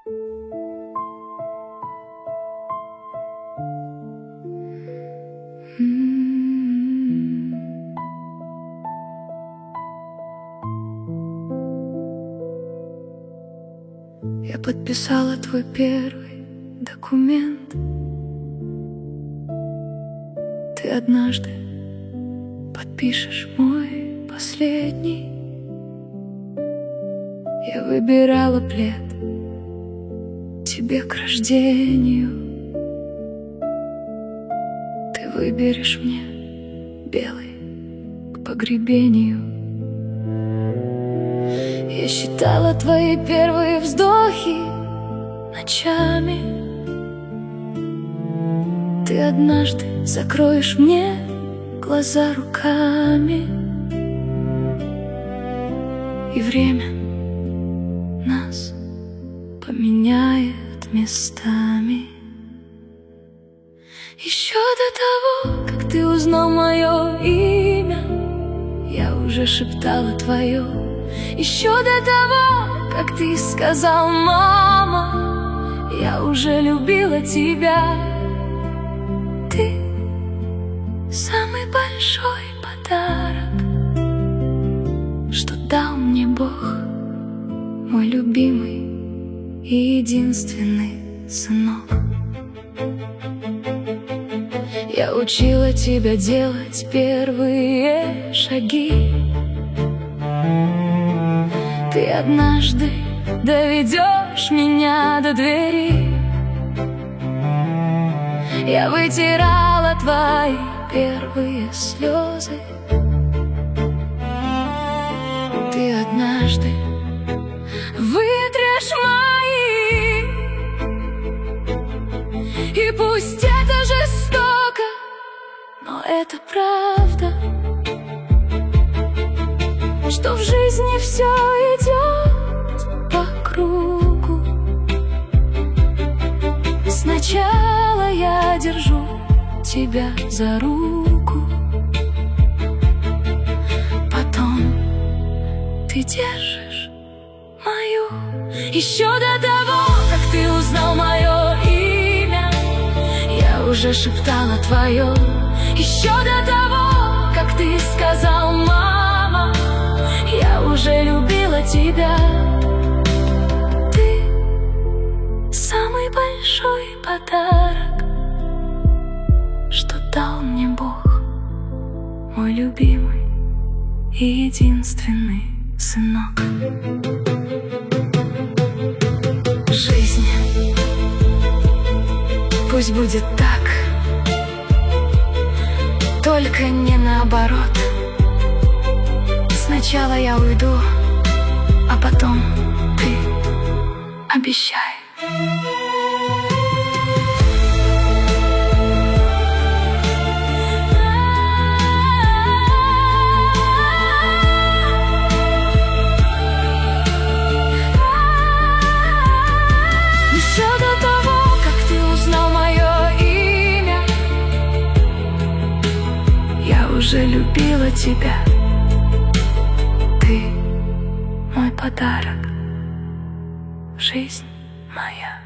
Я подписала твой первый документ. Ты однажды подпишешь мой последний. Я выбирала плед тебе к рождению. Ты выберешь мне белый к погребению. Я считала твои первые вздохи ночами. Ты однажды закроешь мне глаза руками. И время нас поменяет местами. Еще до того, как ты узнал мое имя, я уже шептала твое. Еще до того, как ты сказал «мама», я уже любила тебя. Ты самый большой подарок, что дал мне Бог, мой любимый и единственный сынок. Я учила тебя делать первые шаги. Ты однажды доведешь меня до двери. Я вытирала твои первые слезы. Ты однажды вытрешь мои. И пусть это жестоко, но это правда, что в жизни все идет по кругу. Сначала я держу тебя за руку, потом ты держишь мою. Еще до того, как ты узнал мое имя, я уже шептала твое. Еще до того, как ты сказал «мама», я уже любила тебя. Ты самый большой подарок, что дал мне Бог, мой любимый и единственный сынок. Жизнь, пусть будет так, только не наоборот. Сначала я уйду, а потом ты обещай. Еще до того, как ты узнал мое имя, я уже любила тебя. Ты мой подарок, жизнь моя.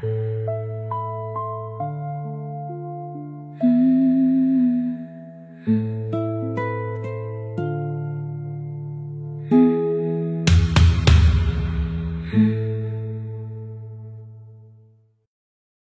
Mm-hmm.